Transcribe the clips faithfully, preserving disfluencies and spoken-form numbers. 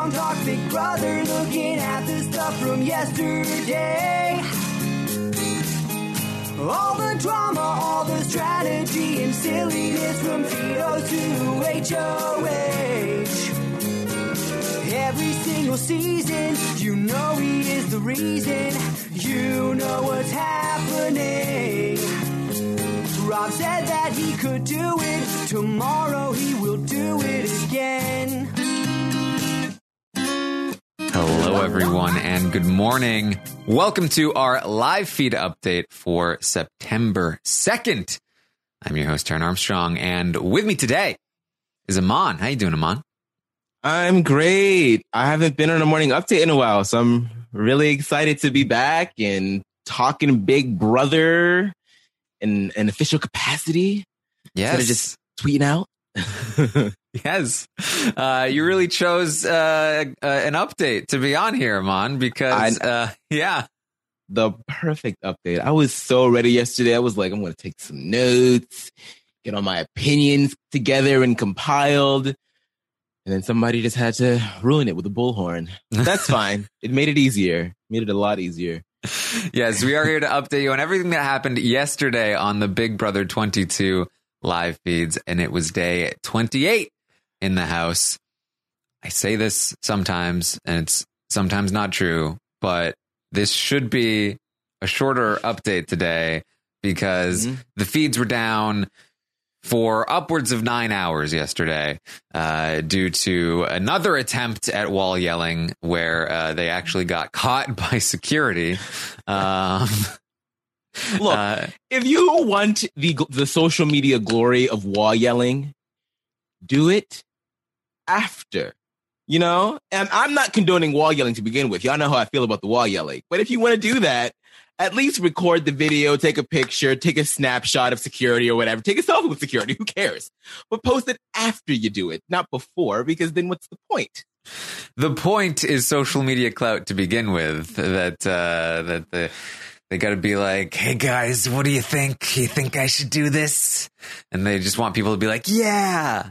Armstrong talks Big Brother, looking at the stuff from yesterday. All the drama, all the strategy and silliness from Tito to H O H. Every single season, you know he is the reason. You know what's happening. Rob said that he could do it. Tomorrow he will do it again. Hello, everyone, and good morning. Welcome to our live feed update for September second. I'm your host, Taryn Armstrong, and with me today is Aman. How you doing, Aman? I'm great. I haven't been on a morning update in a while, so I'm really excited to be back and talking Big Brother in an official capacity. Yes. Instead of just tweeting out. Yes. Uh, you really chose uh, uh, an update to be on here, Aman, because, I, uh, yeah. The perfect update. I was so ready yesterday. I was like, I'm going to take some notes, get all my opinions together and compiled. And then somebody just had to ruin it with a bullhorn. That's fine. It made it easier. Made it a lot easier. Yes, we are here to update you on everything that happened yesterday on the Big Brother twenty-two live feeds, and it was day twenty-eight in the house. I say this sometimes, and it's sometimes not true, but this should be a shorter update today because mm-hmm. the feeds were down for upwards of nine hours yesterday uh, due to another attempt at wall yelling where uh, they actually got caught by security. Um, Look, uh, if you want the the social media glory of wall yelling, do it after. You know, and I'm not condoning wall yelling to begin with. Y'all know how I feel about the wall yelling. But if you want to do that, at least record the video, take a picture, take a snapshot of security or whatever. Take a selfie with security. Who cares? But post it after you do it, not before, because then what's the point? The point is social media clout to begin with. That uh, that the they got to be like, hey guys, what do you think? You think I should do this? And they just want people to be like, yeah.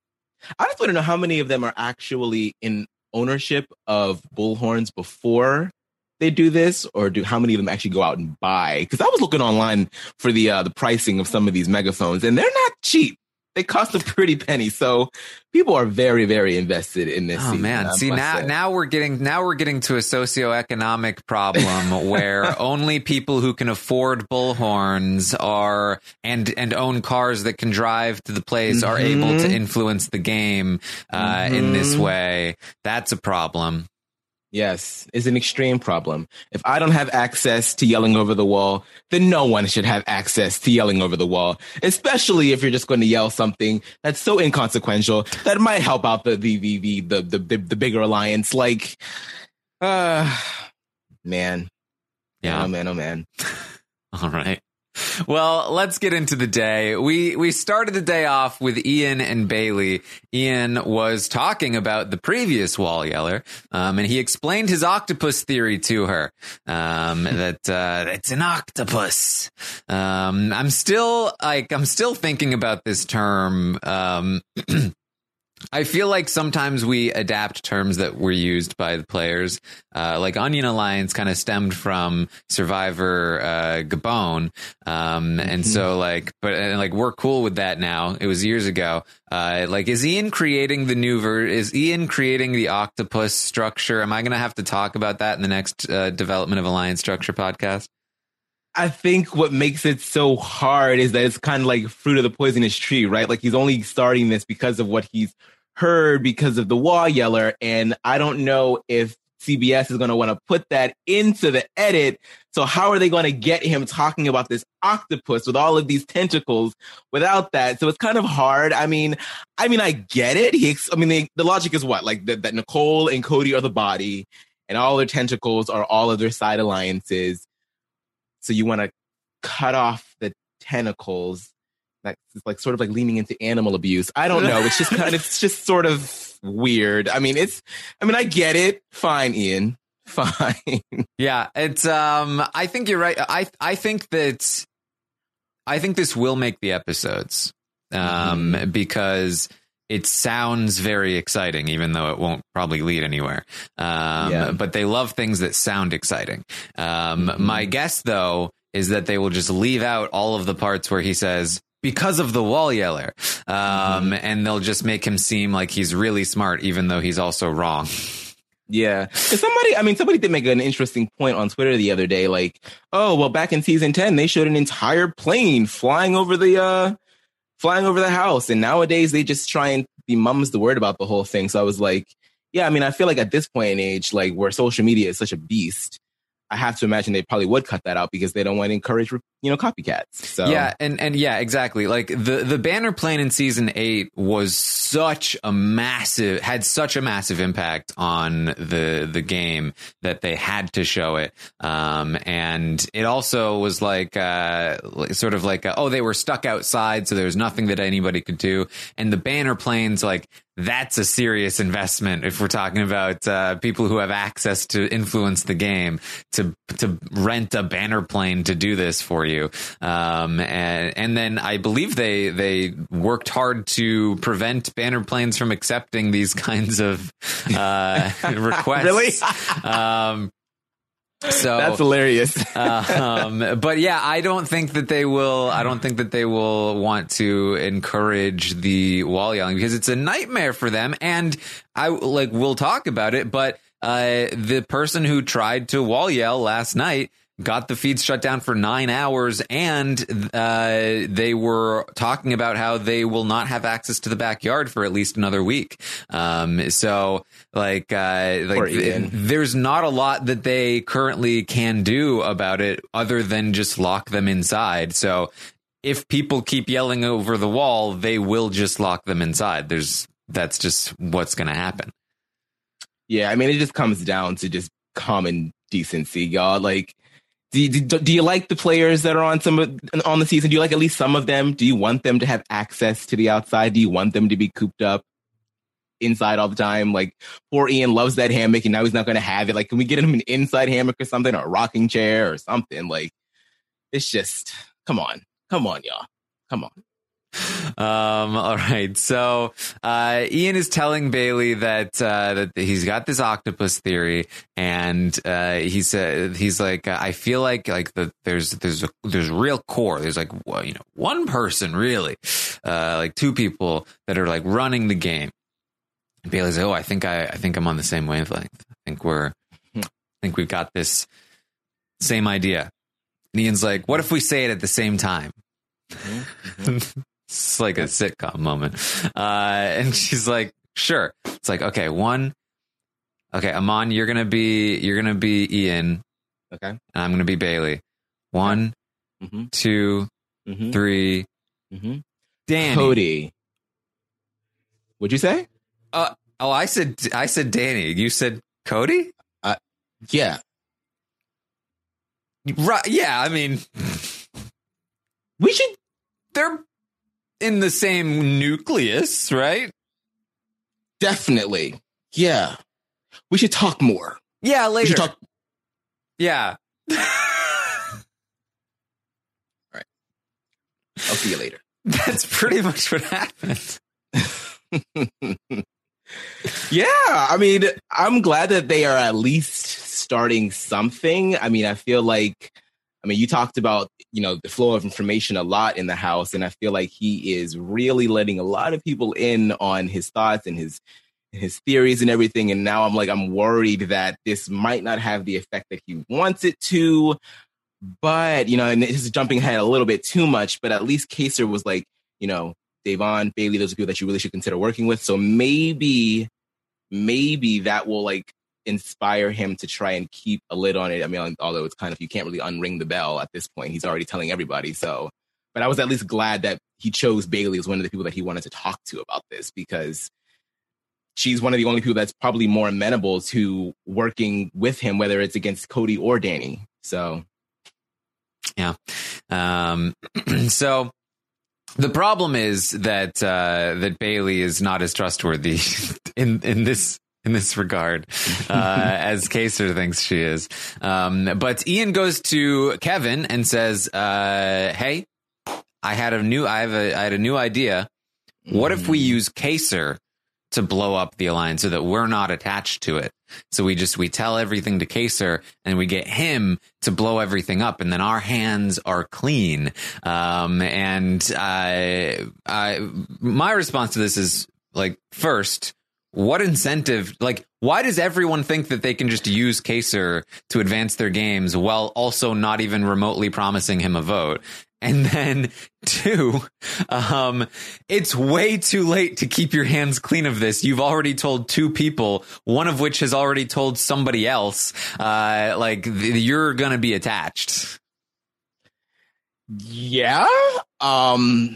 I just want to know how many of them are actually in ownership of bullhorns before they do this, or do how many of them actually go out and buy? Because I was looking online for the uh, the pricing of some of these megaphones, and they're not cheap. They cost a pretty penny, so people are very, very invested in this. Oh season, man! I See now, say. now we're getting now we're getting to a socioeconomic problem where only people who can afford bullhorns are and and own cars that can drive to the place mm-hmm. are able to influence the game uh, mm-hmm. in this way. That's a problem. Yes, it's an extreme problem. If I don't have access to yelling over the wall, then no one should have access to yelling over the wall, especially if you're just going to yell something that's so inconsequential that might help out the the the the the, the, the, the bigger alliance. Like, uh, man. Yeah. Oh, man, oh, man. All right. Well, let's get into the day. We we started the day off with Ian and Bailey. Ian was talking about the previous wall yeller, um, and he explained his octopus theory to her. Um, that uh, it's an octopus. Um, I'm still like I'm still thinking about this term. Um, I feel like sometimes we adapt terms that were used by the players. Uh, like Onion Alliance kind of stemmed from Survivor uh, Gabon. Um, and mm-hmm. so like, but and like, we're cool with that now. It was years ago. Uh, like, is Ian creating the new ver? Is Ian creating the octopus structure? Am I going to have to talk about that in the next uh, Development of Alliance Structure podcast? I think what makes it so hard is that it's kind of like fruit of the poisonous tree, right? Like he's only starting this because of what he's heard because of the wall yeller. And I don't know if C B S is going to want to put that into the edit. So how are they going to get him talking about this octopus with all of these tentacles without that? So it's kind of hard. I mean, I mean, I get it. He, I mean, they, the logic is what? Like that, that Nicole and Cody are the body and all their tentacles are all of their side alliances. So you want to cut off the tentacles. That's like sort of like leaning into animal abuse. I don't know. It's just kind of, it's just sort of weird. I mean, it's, I mean, I get it. Fine, Ian. Fine. Yeah, it's, um, I think you're right. I, I think that, I think this will make the episodes, um, mm-hmm. because it sounds very exciting, even though it won't probably lead anywhere. Um, Yeah. But they love things that sound exciting. Um, Mhm. My guess, though, is that they will just leave out all of the parts where he says, because of the wall yeller. Um, Mhm. And they'll just make him seem like he's really smart, even though he's also wrong. Yeah. 'Cause somebody, I mean, somebody did make an interesting point on Twitter the other day. Like, oh, well, back in season ten, they showed an entire plane flying over the, uh, flying over the house. And nowadays they just try and be mums the word about the whole thing. So I was like, yeah, I mean, I feel like at this point in age, like where social media is such a beast, I have to imagine they probably would cut that out because they don't want to encourage, you know, copycats. So Yeah, and and yeah, exactly. Like the the banner plane in season eight was such a massive had such a massive impact on the the game that they had to show it. Um, and it also was like uh, sort of like a, oh, they were stuck outside, so there was nothing that anybody could do. And the banner planes, like, that's a serious investment if we're talking about uh, people who have access to influence the game to to rent a banner plane to do this for you. Um, and and then I believe they they worked hard to prevent banner planes from accepting these kinds of uh, requests. Really? um, So that's hilarious. uh, um, but yeah, I don't think that they will. I don't think that they will want to encourage the wall yelling because it's a nightmare for them. And I like we'll talk about it, but uh, the person who tried to wall yell last night got the feeds shut down for nine hours, and uh, they were talking about how they will not have access to the backyard for at least another week. Um, so, like, uh, like th- there's not a lot that they currently can do about it other than just lock them inside. So, if people keep yelling over the wall, they will just lock them inside. There's that's just what's going to happen. Yeah, I mean, it just comes down to just common decency, y'all. Like, Do you, do, do you like the players that are on some of, on the season? Do you like at least some of them? Do you want them to have access to the outside? Do you want them to be cooped up inside all the time? Like, poor Ian loves that hammock, and now he's not going to have it. Like, can we get him an inside hammock or something, or a rocking chair or something? Like, it's just, come on, come on, y'all, come on. Um, all right. So, uh, Ian is telling Bailey that, uh, that he's got this octopus theory, and, uh, he said, he's like, I feel like, like the, there's, there's, a, there's real core. There's like, well, you know, one person really, uh, like two people that are like running the game. And Bailey's like, oh, I think I, I think I'm on the same wavelength. I think we're, I think we've got this same idea. And Ian's like, what if we say it at the same time? Mm-hmm, mm-hmm. It's like a sitcom moment. Uh, and she's like, sure. It's like, okay, one. Okay, Amon, you're going to be, you're going to be Ian. Okay. And I'm going to be Bailey. One, mm-hmm. two, mm-hmm. three. Mm-hmm. Danny. Cody. What'd you say? Uh, oh, I said, I said Danny. You said Cody? Uh, yeah. Right. Yeah. I mean, we should, they're in the same nucleus, right? Definitely. Yeah. We should talk more. Yeah, later. We should talk. Yeah. All right. I'll see you later. That's pretty much what happened. Yeah. I mean, I'm glad that they are at least starting something. I mean, I feel like, I mean, you talked about, you know, the flow of information a lot in the house, and I feel like he is really letting a lot of people in on his thoughts and his his theories and everything. And now I'm like, I'm worried that this might not have the effect that he wants it to. But, you know, and this is jumping ahead a little bit too much, but at least Kaser was like, you know, Devon, Bailey, those are people that you really should consider working with. So maybe, maybe that will like inspire him to try and keep a lid on it. I mean, although it's kind of, you can't really unring the bell at this point. He's already telling everybody. So, but I was at least glad that he chose Bailey as one of the people that he wanted to talk to about this, because she's one of the only people that's probably more amenable to working with him, whether it's against Cody or Danny. So, yeah. Um, so the problem is that, uh, that Bailey is not as trustworthy in, in this, in this regard, uh, as Kaser thinks she is. Um, but Ian goes to Kevin and says, uh, hey, I had a new, I have a, I had a new idea. What if we use Kaser to blow up the alliance so that we're not attached to it? So we just we tell everything to Kaser and we get him to blow everything up, and then our hands are clean. Um, and I, I, my response to this is like, first, what incentive? Like, why does everyone think that they can just use Kaser to advance their games while also not even remotely promising him a vote? And then two, um, it's way too late to keep your hands clean of this. You've already told two people, one of which has already told somebody else, uh, like th- you're going to be attached. Yeah. Um,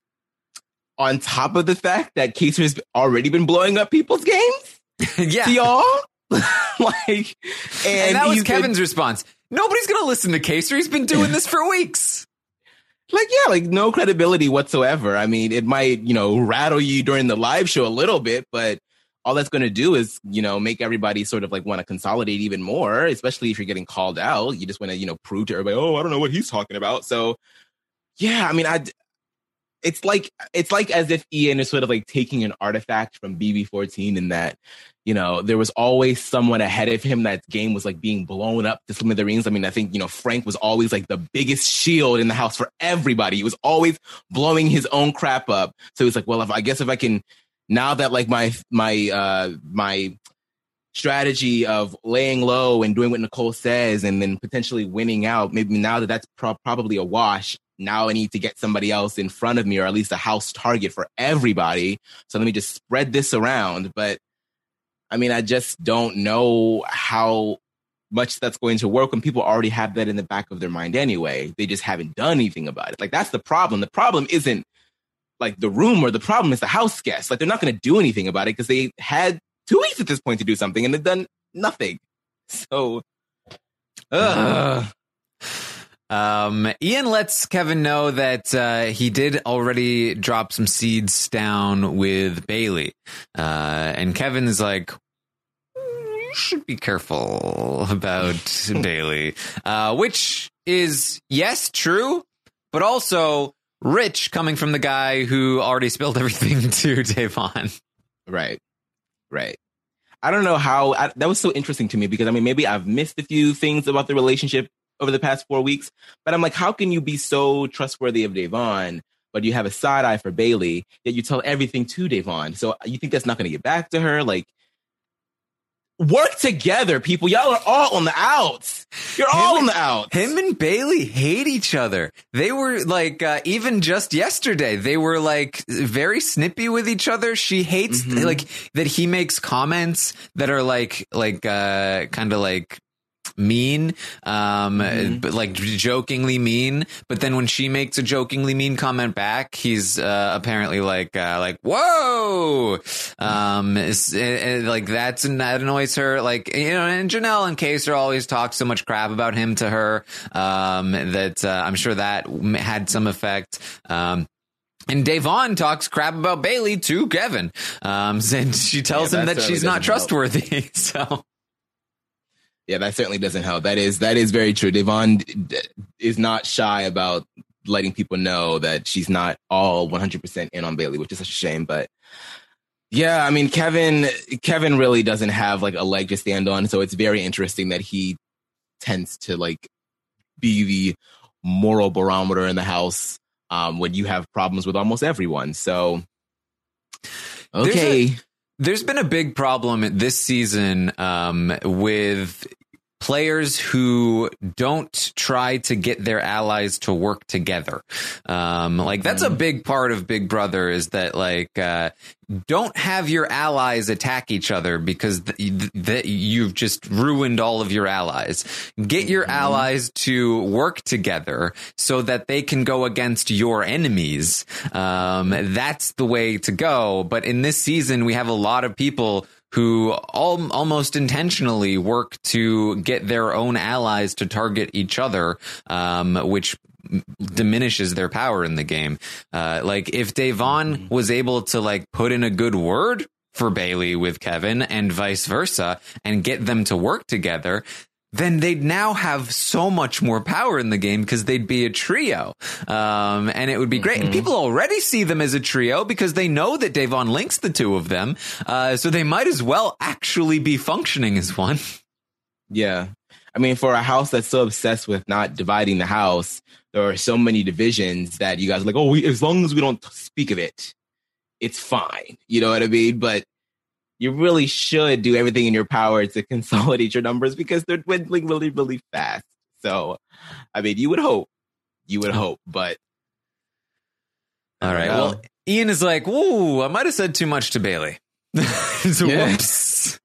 on top of the fact that Kaser's already been blowing up people's games. Yeah. To y'all. like, and, and that was he's Kevin's been, response. Nobody's going to listen to Kaser. He's been doing this for weeks. Like, yeah, like no credibility whatsoever. I mean, it might, you know, rattle you during the live show a little bit, but all that's going to do is, you know, make everybody sort of like want to consolidate even more, especially if you're getting called out. You just want to, you know, prove to everybody, oh, I don't know what he's talking about. So, yeah, I mean, I, it's like, it's like as if Ian is sort of like taking an artifact from B B fourteen in that, you know, there was always someone ahead of him. That game was like being blown up to smithereens. I mean, I think, you know, Frank was always like the biggest shield in the house for everybody. He was always blowing his own crap up. So it's like, well, if I guess if I can, now that like my, my, uh, my strategy of laying low and doing what Nicole says and then potentially winning out, maybe now that that's pro- probably a wash, now I need to get somebody else in front of me, or at least a house target for everybody. So let me just spread this around. But I mean, I just don't know how much that's going to work when people already have that in the back of their mind anyway. They just haven't done anything about it. Like, that's the problem. The problem isn't like the rumor. The problem is the house guests. Like, they're not going to do anything about it because they had two weeks at this point to do something and they've done nothing. So, ugh. Um, Ian lets Kevin know that uh, he did already drop some seeds down with Bailey. Uh, and Kevin is like, you should be careful about Bailey. Uh, which is, yes, true, but also rich coming from the guy who already spilled everything to Devon. Right, right. I don't know how, I, that was so interesting to me because, I mean, maybe I've missed a few things about the relationship over the past four weeks, but I'm like, how can you be so trustworthy of Devon, but you have a side eye for Bailey, yet you tell everything to Devon? So you think that's not going to get back to her? Like, work together, people. Y'all are all on the outs. You're him all on the outs. Him and Bailey hate each other. They were like, uh, even just yesterday, they were like very snippy with each other. She hates mm-hmm. like that he makes comments that are like, like, uh, kind of like, mean, um, mm-hmm. but like jokingly mean. But then when she makes a jokingly mean comment back, he's uh, apparently like, uh, like, whoa, um, it's, it, it, like that's that annoys her. Like, you know, and Janelle and Kaser always talk so much crap about him to her, um, that uh, I'm sure that had some effect. Um, And Devon talks crap about Bailey to Kevin, um, and she tells yeah, him that, that she's not trustworthy. So. Yeah, that certainly doesn't help. That is that is very true. Devon is not shy about letting people know that she's not all one hundred percent in on Bailey, which is such a shame. But yeah, I mean, Kevin Kevin really doesn't have like a leg to stand on. So it's very interesting that he tends to like be the moral barometer in the house um, when you have problems with almost everyone. So, okay. There's been a big problem this season um, with players who don't try to get their allies to work together. Um, like that's a big part of Big Brother is that like uh, don't have your allies attack each other because th- th- you've just ruined all of your allies. Get your mm-hmm. allies to work together so that they can go against your enemies. Um, that's the way to go. But in this season, we have a lot of people who all, almost intentionally work to get their own allies to target each other, um, which diminishes their power in the game. Uh, like if Devon was able to like put in a good word for Bailey with Kevin and vice versa and get them to work together, then they'd now have so much more power in the game because they'd be a trio. Um, and it would be great. Mm-hmm. And people already see them as a trio because they know that Devon links the two of them. Uh, so they might as well actually be functioning as one. Yeah. I mean, for a house that's so obsessed with not dividing the house, there are so many divisions that you guys are like, oh, we, as long as we don't speak of it, it's fine. You know what I mean? But you really should do everything in your power to consolidate your numbers because they're dwindling really, really fast. So, I mean, you would hope. You would hope, but... All right. Know. Well, Ian is like, whoa, I might have said too much to Bailey. So, yeah. Whoops.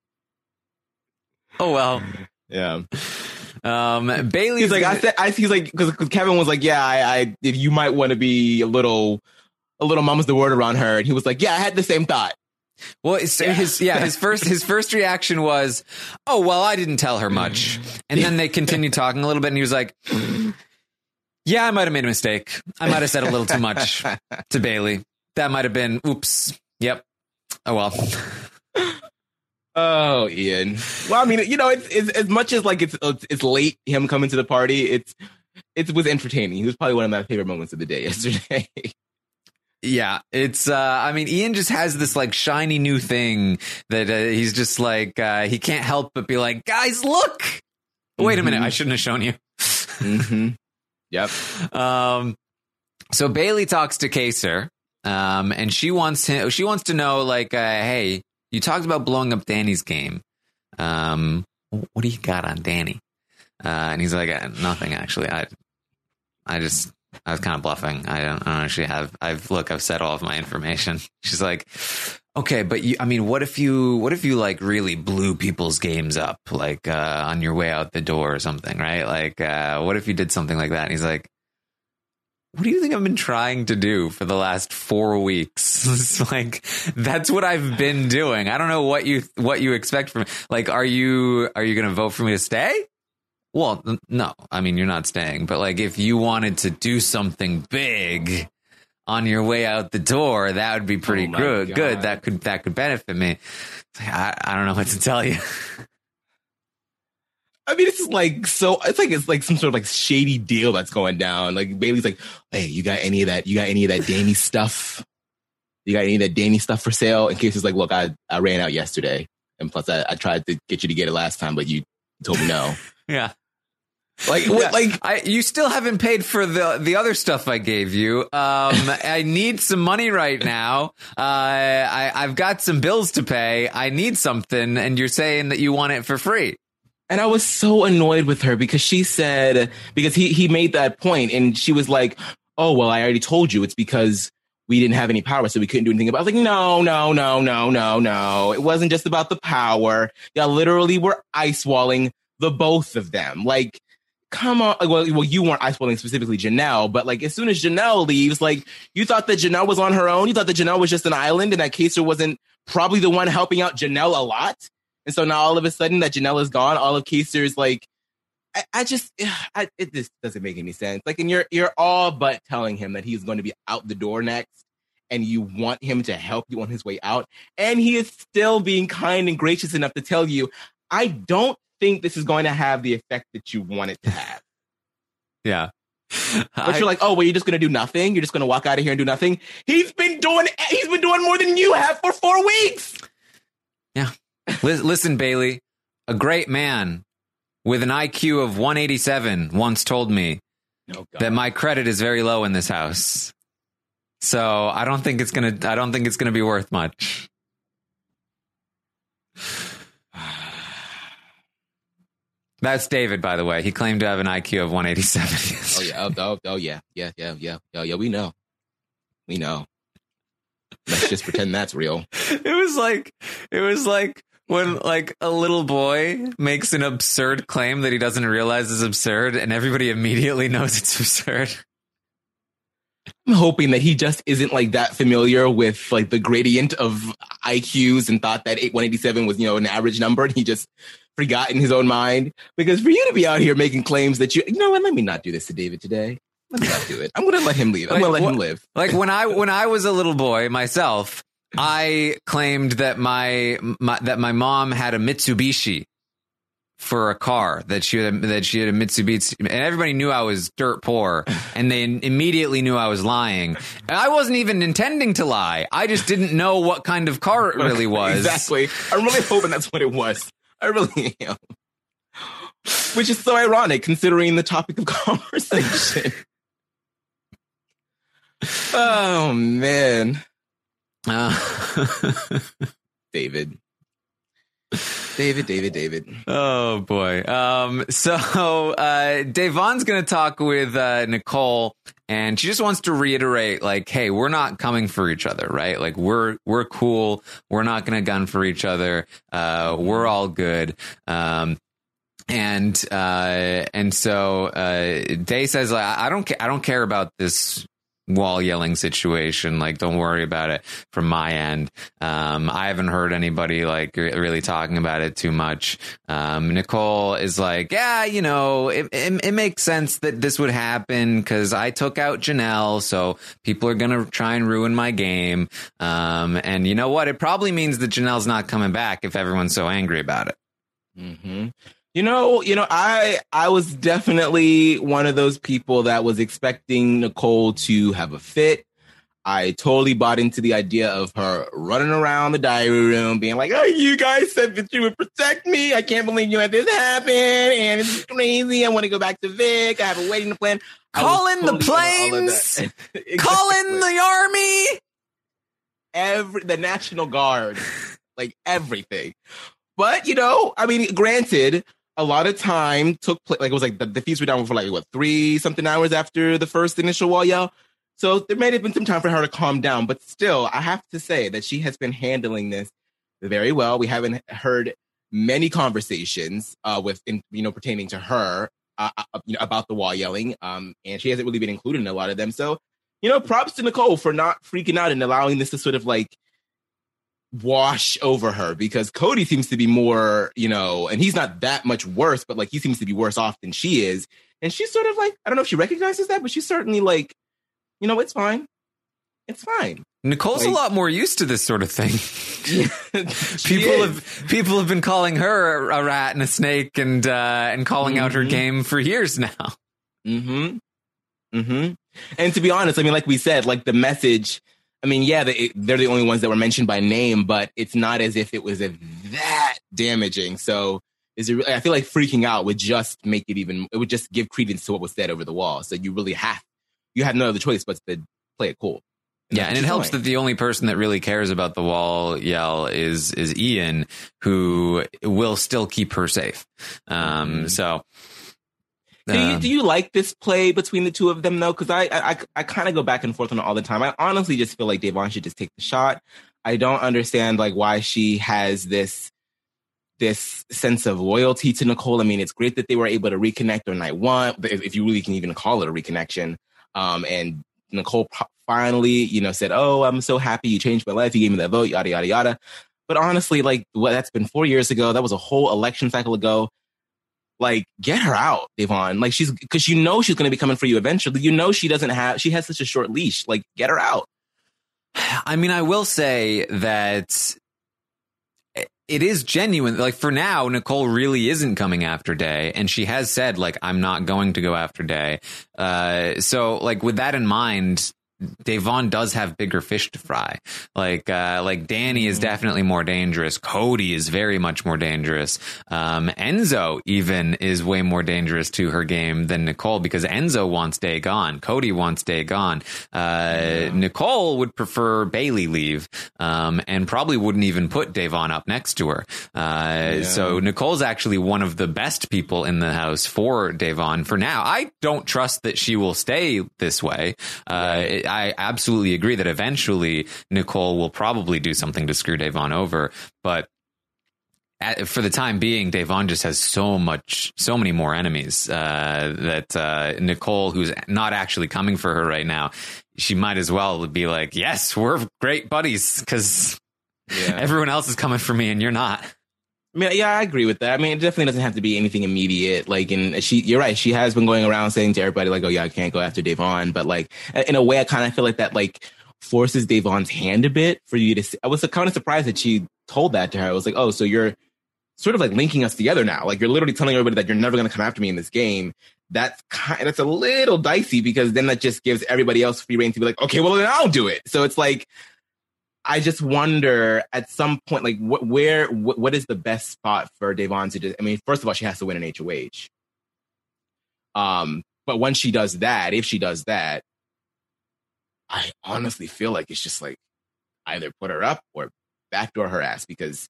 Oh, well. Yeah. Um, Bailey's he's like, gonna... I said, I, he's like, because Kevin was like, yeah, I, I, if you might want to be a little, a little mama's the word around her. And he was like, yeah, I had the same thought. Well, his, yeah. his yeah, his first his first reaction was, "Oh, well, I didn't tell her much." And then they continued talking a little bit, and he was like, "Yeah, I might have made a mistake. I might have said a little too much to Bailey. That might have been, oops. Yep. Oh well." Oh, Ian. Well, I mean, you know, it's, it's as much as like it's it's late him coming to the party. It's it was entertaining. He was probably one of my favorite moments of the day yesterday. Yeah, it's, uh, I mean, Ian just has this like shiny new thing that uh, he's just like, uh, he can't help but be like, guys, look, wait mm-hmm. a minute. I shouldn't have shown you. mm-hmm. Yep. Um, so Bailey talks to Kaysar, um, and she wants him, she wants to know like, uh, hey, you talked about blowing up Danny's game. Um, what do you got on Danny? Uh, and he's like, nothing actually. I, I just, I was kind of bluffing. I don't, I don't actually have, I've, look, I've said all of my information. She's like, okay, but you, I mean, what if you, what if you like really blew people's games up, like, uh, on your way out the door or something, right? Like, uh, what if you did something like that? And he's like, what do you think I've been trying to do for the last four weeks? It's like, that's what I've been doing. I don't know what you, what you expect from me. Like, are you, are you going to vote for me to stay? Well, no, I mean, you're not staying, but like if you wanted to do something big on your way out the door, that would be pretty oh good. God. Good. That could, that could benefit me. I, I don't know what to tell you. I mean, it's like, so it's like, it's like some sort of like shady deal that's going down. Like Bailey's like, hey, you got any of that? You got any of that Danny stuff? You got any of that Danny stuff for sale? In case it's like, look, I, I ran out yesterday. And plus I, I tried to get you to get it last time, but you told me no. Yeah. Like, yeah. what, like I, you still haven't paid for the the other stuff I gave you. Um, I need some money right now. Uh, I, I've got some bills to pay. I need something, and you're saying that you want it for free. And I was so annoyed with her because she said, because he he made that point, and she was like, "Oh well, I already told you. It's because we didn't have any power, so we couldn't do anything about it." I was like, "No, no, no, no, no, no. It wasn't just about the power. Y'all literally were ice walling the both of them. Like." Come on. Well, well, you weren't ice walling specifically Janelle, but like as soon as Janelle leaves, like you thought that Janelle was on her own. You thought that Janelle was just an island and that Kaysar wasn't probably the one helping out Janelle a lot. And so now all of a sudden that Janelle is gone, all of Kaysar's like, I, I just, I, it just doesn't make any sense. Like, and you're, you're all but telling him that he's going to be out the door next and you want him to help you on his way out. And he is still being kind and gracious enough to tell you, I don't think this is going to have the effect that you want it to have. Yeah. But I, you're like, oh, well, you're just going to do nothing? You're just going to walk out of here and do nothing? He's been doing he's been doing more than you have for four weeks. Yeah. Listen, Bailey, a great man with an I Q of one eighty-seven once told me oh, that my credit is very low in this house. So I don't think it's going to I don't think it's going to be worth much. That's David, by the way. He claimed to have an I Q of one eighty-seven. oh yeah, oh, oh, oh yeah, yeah, yeah, yeah, yeah, yeah. We know, we know. Let's just pretend that's real. It was like, it was like when like a little boy makes an absurd claim that he doesn't realize is absurd, and everybody immediately knows it's absurd. I'm hoping that he just isn't like that familiar with like the gradient of I Qs and thought that one eighty-seven was, you know, an average number, and he just forgot in his own mind. Because for you to be out here making claims that you, you know what, let me not do this to David today. Let me not do it. I'm going to let him leave. I'm like, going to let wh- him live. Like when I when I was a little boy myself, I claimed that my, my that my mom had a Mitsubishi for a car that she had, that she had a Mitsubishi, and everybody knew I was dirt poor, and they immediately knew I was lying. And I wasn't even intending to lie. I just didn't know what kind of car it really was. Exactly. I'm really hoping that's what it was. I really am. Which is so ironic considering the topic of conversation. Oh man. Uh, David. David, David, David. Oh boy. Um, so uh, Devon's going to talk with uh, Nicole, and she just wants to reiterate, like, hey, we're not coming for each other, right? Like, we're we're cool. We're not going to gun for each other. Uh, we're all good. Um, and uh, and so uh, Day says, like, I don't ca- I don't care about this wall yelling situation. Like, don't worry about it from my end. Um, I haven't heard anybody like really talking about it too much. Um, Nicole is like, yeah, you know, it, it, it makes sense that this would happen because I took out Janelle. So people are going to try and ruin my game. Um, and you know what? It probably means that Janelle's not coming back if everyone's so angry about it. Mm-hmm. You know, you know, I I was definitely one of those people that was expecting Nicole to have a fit. I totally bought into the idea of her running around the diary room, being like, "Oh, you guys said that you would protect me. I can't believe you let this happen, and it's crazy. I want to go back to Vic. I have a wedding to plan." Call in totally the planes. Exactly. Call in the army. Every the National Guard, like everything. But you know, I mean, granted. A lot of time took place, like it was like the, the feeds were down for like, what, three something hours after the first initial wall yell. So there may have been some time for her to calm down, but still, I have to say that she has been handling this very well. We haven't heard many conversations uh, with, in, you know, pertaining to her uh, you know, about the wall yelling, um, and she hasn't really been included in a lot of them. So, you know, props to Nicole for not freaking out and allowing this to sort of like wash over her, because Cody seems to be more, you know, and he's not that much worse, but like he seems to be worse off than she is. And she's sort of like, I don't know if she recognizes that, but she's certainly like, you know, it's fine. It's fine. Nicole's like, a lot more used to this sort of thing. people is. have people have been calling her a rat and a snake and uh, and calling mm-hmm. out her game for years now. Mm-hmm. Mm-hmm. And to be honest, I mean, like we said, like the message, I mean, yeah, they, they're the only ones that were mentioned by name, but it's not as if it was a, that damaging. So is it? I feel like freaking out would just make it even, it would just give credence to what was said over the wall. So you really have, you have no other choice but to play it cool. And yeah, and it helps doing. that the only person that really cares about the wall yell is is Ian, who will still keep her safe. Um, mm-hmm. So... Do you, do you like this play between the two of them, though? Because I I, I kind of go back and forth on it all the time. I honestly just feel like Devon should just take the shot. I don't understand like why she has this this sense of loyalty to Nicole. I mean, it's great that they were able to reconnect on night one, but if, if you really can even call it a reconnection. Um, and Nicole finally, you know, said, "Oh, I'm so happy you changed my life. You gave me that vote, yada yada yada." But honestly, like, well, that's been four years ago. That was a whole election cycle ago. Like, get her out, Devon. Like, she's, because you know she's going to be coming for you eventually. You know she doesn't have, she has such a short leash. Like, get her out. I mean, I will say that it is genuine. Like, for now, Nicole really isn't coming after Day. And she has said, like, I'm not going to go after Day. Uh, so, like, with that in mind, Devon does have bigger fish to fry. Like, uh, like Danny is definitely more dangerous. Cody is very much more dangerous. Um, Enzo even is way more dangerous to her game than Nicole, because Enzo wants Day gone. Cody wants Day gone. Uh, yeah. Nicole would prefer Bailey leave, um, and probably wouldn't even put Devon up next to her. Uh, yeah. So Nicole's actually one of the best people in the house for Devon for now. I don't trust that she will stay this way. Uh, right. I absolutely agree that eventually Nicole will probably do something to screw Devon over, but at, for the time being, Devon just has so much, so many more enemies uh, that uh, Nicole, who's not actually coming for her right now, she might as well be like, yes, we're great buddies, because yeah. everyone else is coming for me and you're not. I mean, yeah, I agree with that. I mean, it definitely doesn't have to be anything immediate. Like, and she, you're right. She has been going around saying to everybody, like, "Oh yeah, I can't go after Devon." But like, in a way, I kind of feel like that, like, forces Devon's hand a bit for you to. See. I was kind of surprised that she told that to her. I was like, "Oh, so you're, sort of like linking us together now. Like you're literally telling everybody that you're never going to come after me in this game. That's kind that's a little dicey because then that just gives everybody else free reign to be like, okay, well then I'll do it. So it's like, I just wonder at some point, like what, where, what, what is the best spot for Devon to do? I mean, first of all, she has to win an H O H. Um, but once she does that, if she does that, I honestly feel like it's just like either put her up or backdoor her ass because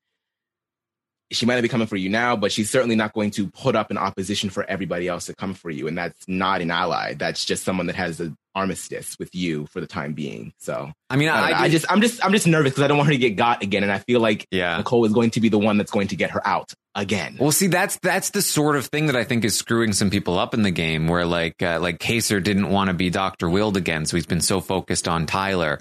she might not be coming for you now, but she's certainly not going to put up an opposition for everybody else to come for you. And that's not an ally. That's just someone that has an armistice with you for the time being. So, I mean, I, I, I just, I'm just, I'm just nervous because I don't want her to get got again. And I feel like yeah. Nicole is going to be the one that's going to get her out again. Well, see, that's, that's the sort of thing that I think is screwing some people up in the game where like, uh, like Kaser didn't want to be Doctor Wild again. So he's been so focused on Tyler.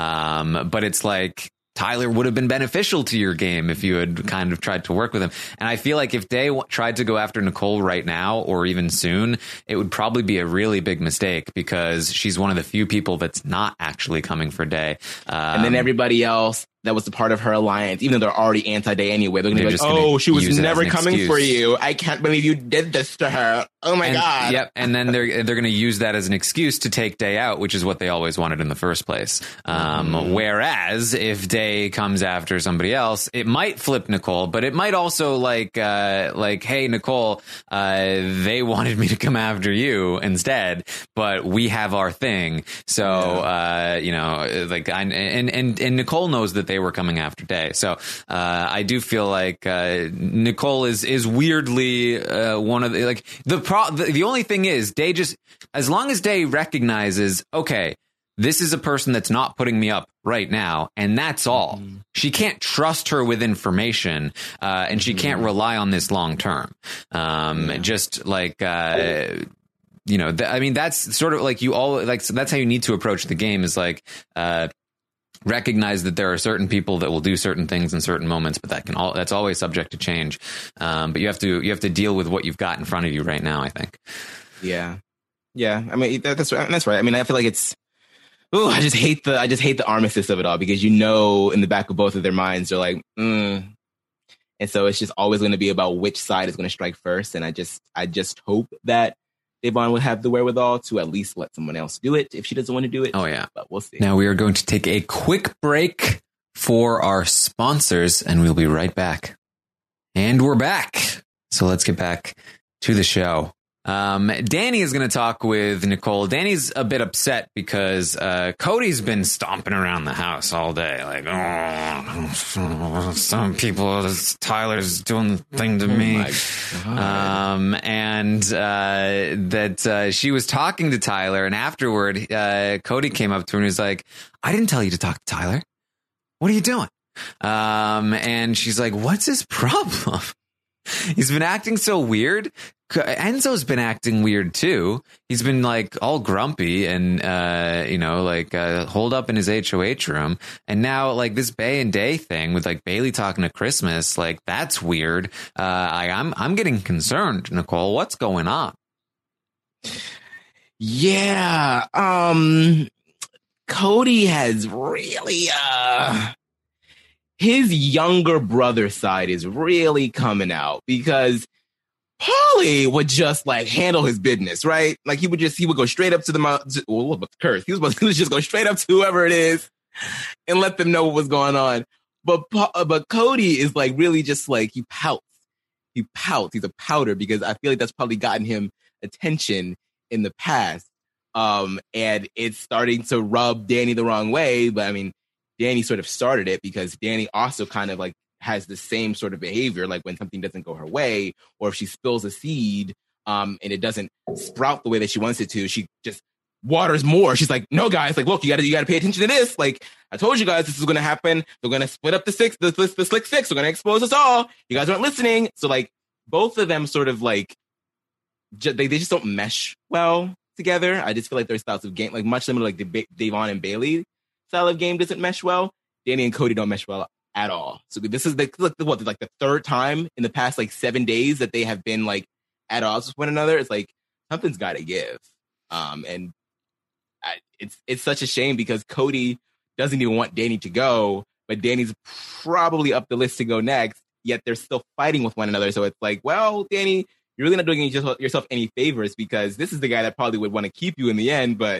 Um, but it's like, Tyler would have been beneficial to your game if you had kind of tried to work with him. And I feel like if they w- tried to go after Nicole right now or even soon, it would probably be a really big mistake because she's one of the few people that's not actually coming for Day. Um, and then everybody else that was a part of her alliance, even though they're already anti-Day anyway, they're going to be like, oh, she was never coming excuse. for you. I can't believe you did this to her. Oh, my and, God. Yep. And then they're they're going to use that as an excuse to take Day out, which is what they always wanted in the first place. Um, mm. Whereas if Day comes after somebody else, it might flip Nicole, but it might also like, uh, like, hey, Nicole, uh, they wanted me to come after you instead, but we have our thing. So, yeah. uh, you know, like, I, and, and, and Nicole knows that they were coming after Day. So, uh, I do feel like, uh, Nicole is, is weirdly, uh, one of the, like, the pro, the, the only thing is Day just, as long as Day recognizes, okay, this is a person that's not putting me up right now, and that's all. Mm-hmm. She can't trust her with information, uh, and she mm-hmm. can't rely on this long term. Um, yeah. Just like, uh, you know, th- I mean, that's sort of like you all like, so that's how you need to approach the game is like, uh, recognize that there are certain people that will do certain things in certain moments, but that can all that's always subject to change. Um, but you have to you have to deal with what you've got in front of you right now, I think. Yeah, yeah. I mean, that, that's that's right. I mean, I feel like it's. Oh, I just hate the I just hate the armistice of it all because you know in the back of both of their minds they're like, mm. And so it's just always going to be about which side is going to strike first. And I just I just hope that Devon would have the wherewithal to at least let someone else do it if she doesn't want to do it. Oh, yeah. But we'll see. Now we are going to take a quick break for our sponsors, and we'll be right back. And we're back. So let's get back to the show. Um, Danny is going to talk with Nicole. Danny's a bit upset because uh, Cody's been stomping around the house all day. Like, oh, some people, Tyler's doing the thing to me. Oh um, and uh, that uh, she was talking to Tyler. And afterward, uh, Cody came up to her and was like, I didn't tell you to talk to Tyler. What are you doing? Um, and she's like, what's his problem? He's been acting so weird. Enzo's been acting weird too. He's been like all grumpy and, uh, you know, like, uh, holed up in his H O H room. And now like this Bay and Day thing with like Bailey talking to Christmas, like that's weird. Uh, I, I'm, I'm getting concerned, Nicole. What's going on? Yeah. Um, Cody has really, uh, his younger brother side is really coming out because Paulie would just like handle his business, right? Like he would just, he would go straight up to the mouth. Well, what about the curse? He was, he was just go straight up to whoever it is and let them know what was going on. But, but Cody is like really just like, he pouts. He pouts. He's a pouter because I feel like that's probably gotten him attention in the past. Um, and it's starting to rub Danny the wrong way. But I mean, Danny sort of started it because Danny also kind of like has the same sort of behavior, like when something doesn't go her way, or if she spills a seed um, and it doesn't sprout the way that she wants it to, she just waters more. She's like, no, guys, like, look, you gotta, you gotta pay attention to this. Like, I told you guys this is going to happen. They're going to split up the six, the, the, the slick six. They're going to expose us all. You guys aren't listening. So like both of them sort of like, ju- they, they just don't mesh well together. I just feel like their styles of game, like much similar like the Devon and Bailey style of game doesn't mesh well. Danny and Cody don't mesh well at all. So this is the like what like the third time in the past like seven days that they have been like at odds with one another. It's like something's got to give, um, and I, it's it's such a shame because Cody doesn't even want Danny to go, but Danny's probably up the list to go next, yet they're still fighting with one another. So it's like, well, Danny, you're really not doing yourself any favors because this is the guy that probably would want to keep you in the end. But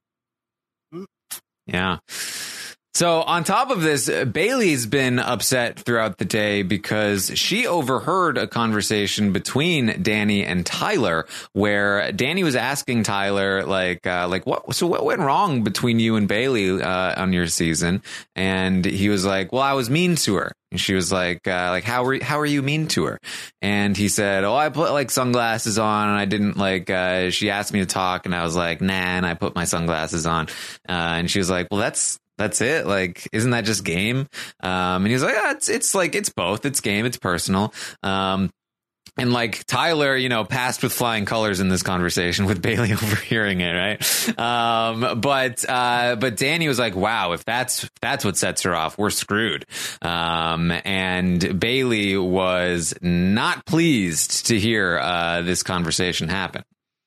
yeah. So on top of this, Bailey's been upset throughout the day because she overheard a conversation between Danny and Tyler where Danny was asking Tyler, like, uh, like what? So what went wrong between you and Bailey uh, on your season? And he was like, well, I was mean to her. And she was like, uh, like, how were, how are you mean to her? And he said, oh, I put like sunglasses on and I didn't like, uh, she asked me to talk and I was like, nah, and I put my sunglasses on. Uh, and she was like, well, that's, That's it. Like, isn't that just game? Um, and he's like, ah, it's, it's like, it's both. It's game. It's personal. Um, and like Tyler, you know, passed with flying colors in this conversation with Bailey overhearing it. Right. Um, but, uh, but Danny was like, wow, if that's, if that's what sets her off, we're screwed. Um, and Bailey was not pleased to hear, uh, this conversation happen.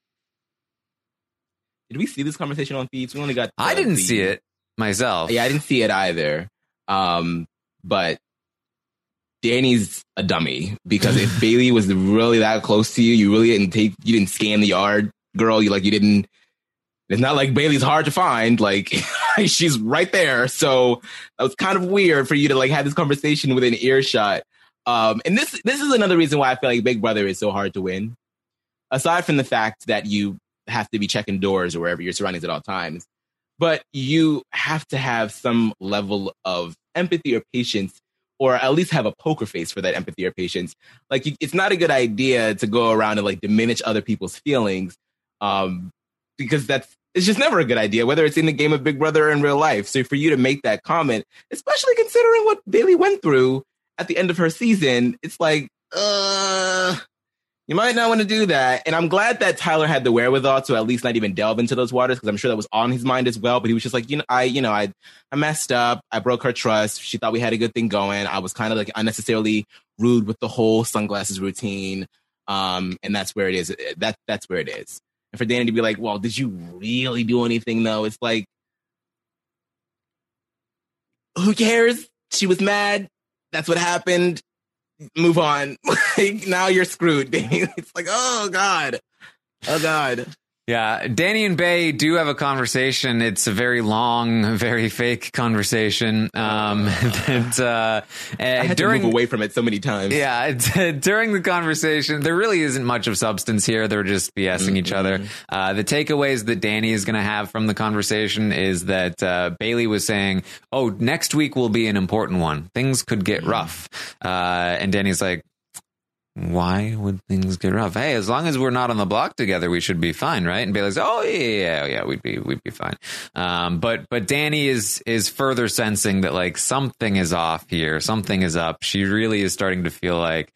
Did we see this conversation on feeds? We only got, uh, I didn't the- see it myself. Yeah, I didn't see it either. Um, but Danny's a dummy because if Bailey was really that close to you, you really didn't take, you didn't scan the yard, girl. You like, you didn't. It's not like Bailey's hard to find. Like she's right there. So that was kind of weird for you to like have this conversation within earshot. Um, and this this is another reason why I feel like Big Brother is so hard to win. Aside from the fact that you have to be checking doors or wherever your surroundings at all times. But you have to have some level of empathy or patience, or at least have a poker face for that empathy or patience. Like, you, it's not a good idea to go around and like diminish other people's feelings, um, because that's it's just never a good idea, whether it's in the game of Big Brother or in real life. So for you to make that comment, especially considering what Bailey went through at the end of her season, it's like, uh. You might not want to do that. And I'm glad that Tyler had the wherewithal to at least not even delve into those waters, because I'm sure that was on his mind as well. But he was just like, you know, I, you know, I, I messed up. I broke her trust. She thought we had a good thing going. I was kind of like unnecessarily rude with the whole sunglasses routine. Um, and that's where it is. That, that's where it is. And for Danny to be like, well, did you really do anything though? It's like, who cares? She was mad. That's what happened. Move on. Like, now you're screwed. It's like, oh God. Oh God. Yeah, Danny and Bay do have a conversation. It's a very long, very fake conversation. Um, that, uh, I had during, to move away from it so many times. Yeah, during the conversation, there really isn't much of substance here. They're just BSing mm-hmm. each other. Uh, the takeaways that Danny is going to have from the conversation is that uh, Bailey was saying, oh, next week will be an important one. Things could get mm-hmm. rough. Uh, and Danny's like, why would things get rough? Hey, as long as we're not on the block together, we should be fine, right? And Bailey's, oh yeah, yeah, we'd be, we'd be fine. Um, but but Danny is is further sensing that like something is off here, something is up. She really is starting to feel like,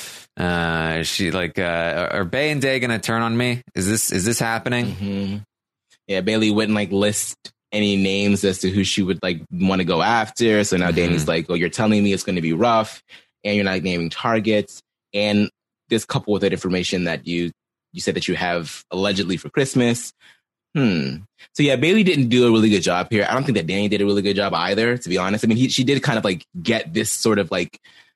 uh, she like, uh, are Bay and Day gonna turn on me? Is this is this happening? Mm-hmm. Yeah, Bailey wouldn't like list any names as to who she would like want to go after. So now mm-hmm. Danny's like, well, you're telling me it's going to be rough, and you're not naming targets. And this coupled with that information that you you said that you have allegedly for Christmas. Hmm. So yeah, Bailey didn't do a really good job here. I don't think that Danny did a really good job either, to be honest. I mean, he, she did kind of like get this sort of like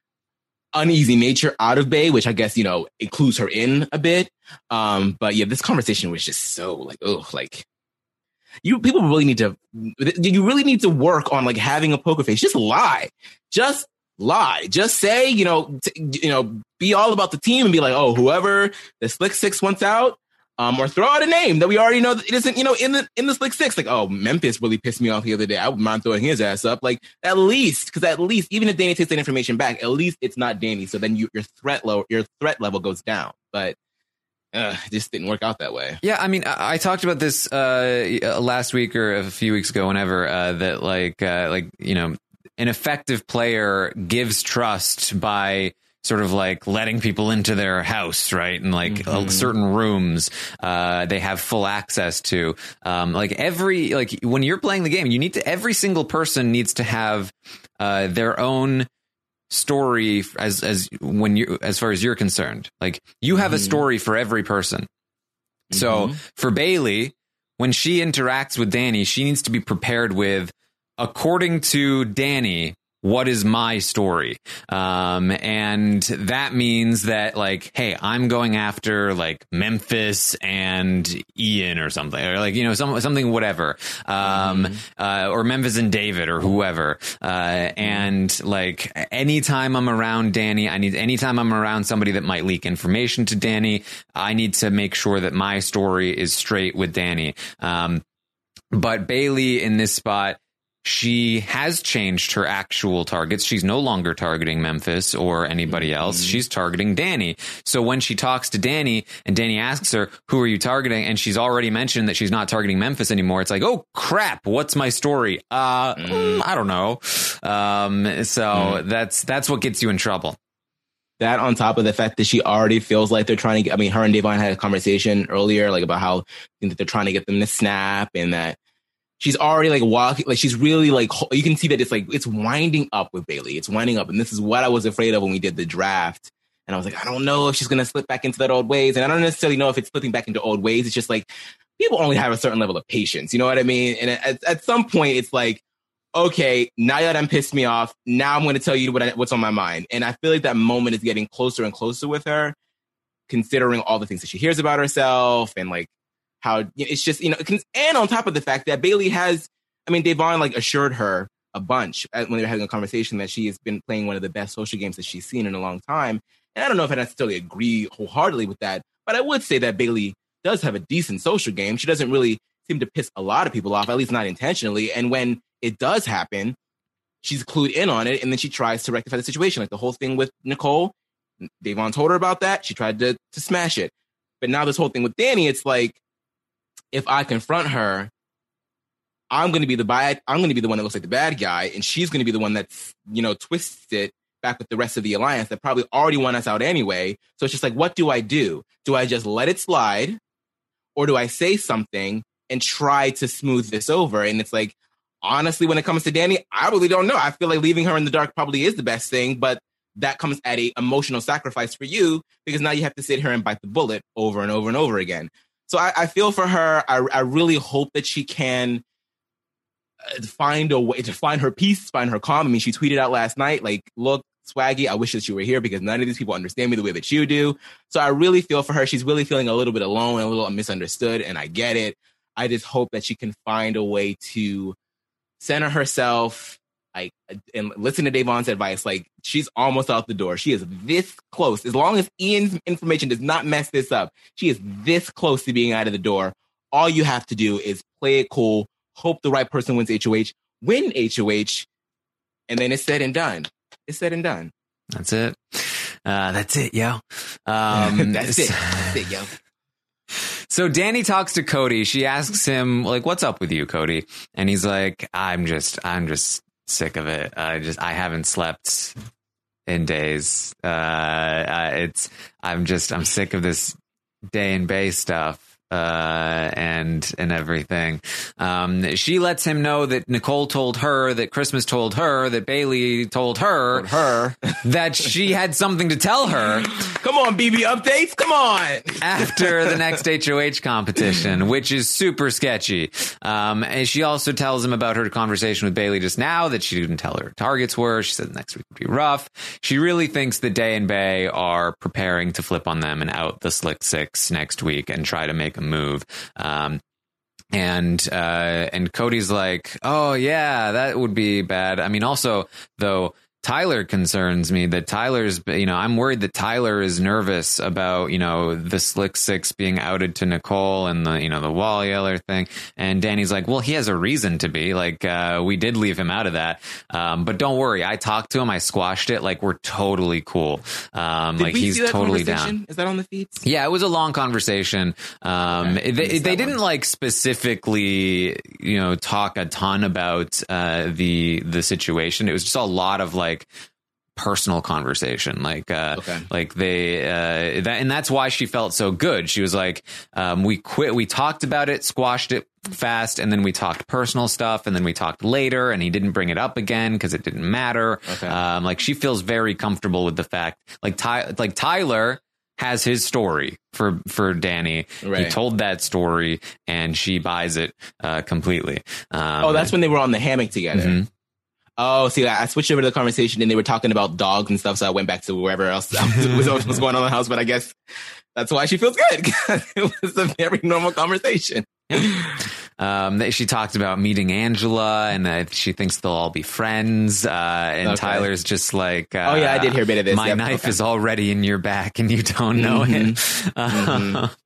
uneasy nature out of Bay, which I guess, you know, it clues her in a bit. Um, but yeah, this conversation was just so like, oh, like you people really need to, you really need to work on like having a poker face. Just lie. Just lie. Just say, you know, t- you know, be all about the team and be like, oh, whoever the Slick Six wants out, um, or throw out a name that we already know that it isn't, you know, in the in the Slick Six. Like, oh, Memphis really pissed me off the other day. I wouldn't mind throwing his ass up. Like, at least, because at least, even if Danny takes that information back, at least it's not Danny. So then you, your threat level, your threat level goes down. But Uh, it just didn't work out that way. Yeah, I mean, I, I talked about this uh, last week or a few weeks ago, whenever uh, that, like, uh, like you know, an effective player gives trust by sort of like letting people into their house, right? And like mm-hmm. uh, certain rooms uh, they have full access to. Um, like every like when you're playing the game, you need to every single person needs to have uh, their own story as as when you as far as you're concerned. Like you have mm-hmm. a story for every person. Mm-hmm. So for Bailey, when she interacts with Danny, she needs to be prepared with, according to Danny, what is my story? Um, and that means that like, hey, I'm going after like Memphis and Ian or something, or like, you know, some, something, whatever, um, mm-hmm. uh, or Memphis and David or whoever. Uh, and like anytime I'm around Danny, I need, anytime I'm around somebody that might leak information to Danny, I need to make sure that my story is straight with Danny. Um, but Bailey in this spot, she has changed her actual targets. She's no longer targeting Memphis or anybody else. Mm-hmm. She's targeting Danny. So when she talks to Danny and Danny asks her, who are you targeting? And she's already mentioned that she's not targeting Memphis anymore. It's like, oh, crap. What's my story? Uh, mm. I don't know. Um, so mm. that's that's what gets you in trouble. That on top of the fact that she already feels like they're trying to get, I mean, her and Devon had a conversation earlier, like about how that they're trying to get them to snap and that she's already like walking, like she's really like, you can see that it's like, it's winding up with Bailey. It's winding up. And this is what I was afraid of when we did the draft. And I was like, I don't know if she's going to slip back into that old ways. And I don't necessarily know if it's slipping back into old ways. It's just like, people only have a certain level of patience. You know what I mean? And at, at some point it's like, okay, now that I'm pissed me off, now I'm going to tell you what I, what's on my mind. And I feel like that moment is getting closer and closer with her, considering all the things that she hears about herself and like, how it's just, you know, and on top of the fact that Bailey has, I mean, Devon like assured her a bunch when they were having a conversation that she has been playing one of the best social games that she's seen in a long time. And I don't know if I necessarily agree wholeheartedly with that, but I would say that Bailey does have a decent social game. She doesn't really seem to piss a lot of people off, at least not intentionally. And when it does happen, she's clued in on it. And then she tries to rectify the situation. Like the whole thing with Nicole, Devon told her about that. She tried to, to smash it. But now this whole thing with Danny, it's like, if I confront her, I'm going to be the bad, I'm going to be the one that looks like the bad guy, and she's going to be the one that's, you know, twists it back with the rest of the alliance that probably already want us out anyway. So it's just like, what do I do? Do I just let it slide, or do I say something and try to smooth this over? And it's like, honestly, when it comes to Danny, I really don't know. I feel like leaving her in the dark probably is the best thing, but that comes at a emotional sacrifice for you, because now you have to sit here and bite the bullet over and over and over again. So I, I feel for her. I, I really hope that she can find a way to find her peace, find her calm. I mean, she tweeted out last night, like, look, Swaggy, I wish that you were here because none of these people understand me the way that you do. So I really feel for her. She's really feeling a little bit alone and a little misunderstood, and I get it. I just hope that she can find a way to center herself, like, and listen to Devon's advice. Like, she's almost out the door. She is this close. As long as Ian's information does not mess this up, she is this close to being out of the door. All you have to do is play it cool, hope the right person wins H O H, win H O H, and then it's said and done. It's said and done. That's it. Uh, that's it, yo. Um, that's it. That's it, yo. So Danny talks to Cody. She asks him, like, what's up with you, Cody? And he's like, I'm just, I'm just sick of it. I just, I haven't slept in days. Uh, uh, it's, I'm just, I'm sick of this day and bay stuff. Uh, and, and everything. Um, she lets him know that Nicole told her, that Christmas told her, that Bailey told her, told her that she had something to tell her. Come on, B B updates. Come on. After the next H O H competition, which is super sketchy. Um, and she also tells him about her conversation with Bailey just now, that she didn't tell her targets were. She said next week would be rough. She really thinks that Day and Bay are preparing to flip on them and out the Slick Six next week and try to make a move. Um, and, uh, and Cody's like, oh yeah, that would be bad. I mean, also though, Tyler concerns me that Tyler's, you know, I'm worried that Tyler is nervous about, you know, the Slick Six being outed to Nicole and the, you know, the Wall Yeller thing. And Danny's like, well, he has a reason to be. Like, uh, we did leave him out of that. Um, but don't worry. I talked to him. I squashed it. Like, we're totally cool. Um, did like we he's see that totally down. Is that on the feeds? Yeah, it was a long conversation. Um, okay. they, they didn't one. like specifically, you know, talk a ton about, uh, the, the situation. It was just a lot of like, personal conversation, like uh okay. like they uh that, and that's why she felt so good. She was like, um we quit we talked about it, squashed it fast, and then we talked personal stuff, and then we talked later, and he didn't bring it up again because it didn't matter. Okay. Um like she feels very comfortable with the fact, like Ty like Tyler has his story for for Danny. Right. He told that story and she buys it uh completely. Um oh, that's when they were on the hammock together. Mm-hmm. Oh, see, I switched over to the conversation and they were talking about dogs and stuff. So I went back to wherever else was, was going on in the house. But I guess that's why she feels good. It was a very normal conversation. Um, she talked about meeting Angela and that she thinks they'll all be friends. Uh, and okay. Tyler's just like, uh, oh yeah, I did hear a bit of this. My yep, knife okay. is already in your back and you don't know mm-hmm. it. Mm-hmm. Uh,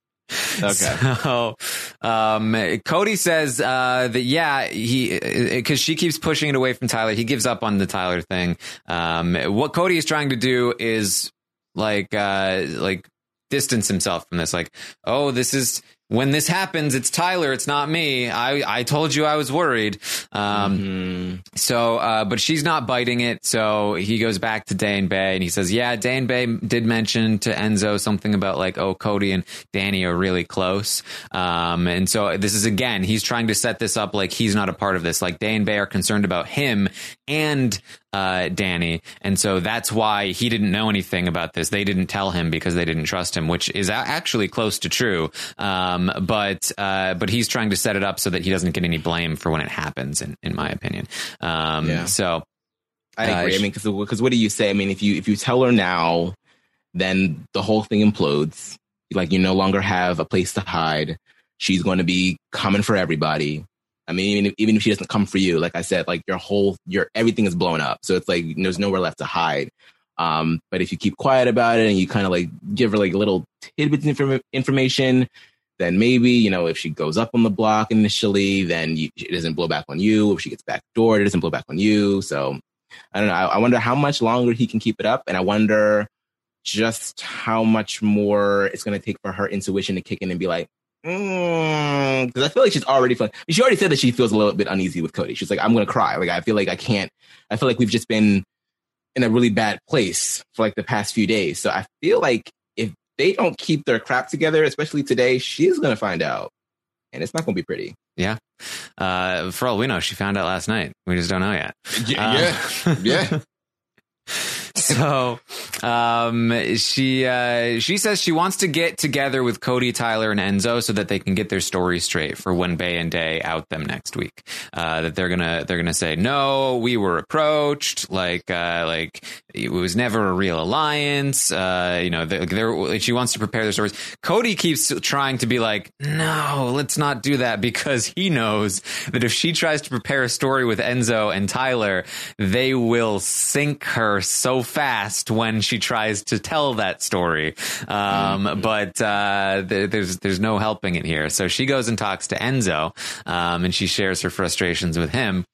Okay. So, um, Cody says uh, that yeah, he because she keeps pushing it away from Tyler. He gives up on the Tyler thing. Um, what Cody is trying to do is like uh, like distance himself from this. Like, oh, this is. When this happens, it's Tyler. It's not me. I, I told you I was worried. Um, mm-hmm. So, uh, but she's not biting it. So he goes back to Day and Bay and he says, yeah, Day and Bay did mention to Enzo something about like, oh, Cody and Danny are really close. Um, and so this is, again, he's trying to set this up like he's not a part of this. Like Day and Bay are concerned about him and uh, Danny. And so that's why he didn't know anything about this. They didn't tell him because they didn't trust him, which is a- actually close to true. Um, but uh, but he's trying to set it up so that he doesn't get any blame for when it happens, in, in my opinion. Um, yeah. So I agree. Uh, I mean, because because what do you say? I mean, if you if you tell her now, then the whole thing implodes. Like you no longer have a place to hide. She's going to be coming for everybody. I mean, even if, even if she doesn't come for you, like I said, like your whole, your everything is blown up. So it's like there's nowhere left to hide. Um, but if you keep quiet about it and you kind of like give her like little tidbits of inform- information, then maybe, you know, if she goes up on the block initially, then you, it doesn't blow back on you. If she gets backdoored, it doesn't blow back on you. So I don't know. I, I wonder how much longer he can keep it up. And I wonder just how much more it's going to take for her intuition to kick in and be like, because mm, I feel like she's already fun. I mean, she already said that she feels a little bit uneasy with Cody. She's like, I'm going to cry. Like, I feel like I can't, I feel like we've just been in a really bad place for like the past few days. So I feel like if they don't keep their crap together, especially today, she's going to find out and it's not going to be pretty. Yeah. Uh, for all we know, she found out last night. We just don't know yet. Yeah. Uh, yeah. yeah. So um, she uh, she says she wants to get together with Cody, Tyler, and Enzo so that they can get their story straight for when Bay and Day out them next week. Uh, that they're gonna they're gonna say no, we were approached, like uh, like it was never a real alliance. Uh, you know, they're, she wants to prepare their stories. Cody keeps trying to be like, no, let's not do that, because he knows that if she tries to prepare a story with Enzo and Tyler, they will sink her so fast when she tries to tell that story. Um, mm-hmm. But uh, th- there's there's no helping it here. So she goes and talks to Enzo, um, and she shares her frustrations with him.